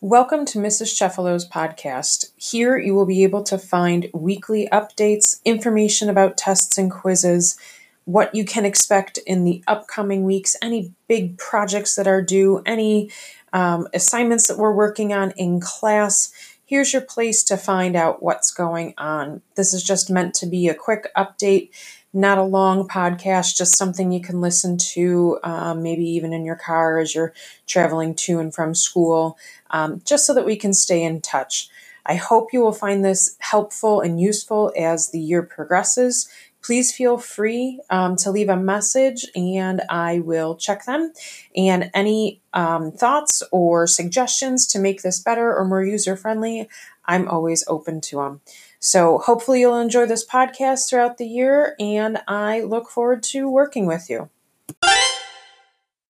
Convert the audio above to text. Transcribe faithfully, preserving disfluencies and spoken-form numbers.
Welcome to Missus Cefalo's podcast. Here you will be able to find weekly updates, information about tests and quizzes, what you can expect in the upcoming weeks, any big projects that are due, any um, assignments that we're working on in class. Here's your place to find out what's going on. This is just meant to be a quick update, not a long podcast, just something you can listen to, um, maybe even in your car as you're traveling to and from school, um, just so that we can stay in touch. I hope you will find this helpful and useful as the year progresses. Please feel free um, to leave a message and I will check them. And any um, thoughts or suggestions to make this better or more user-friendly, I'm always open to them. So hopefully you'll enjoy this podcast throughout the year, and I look forward to working with you.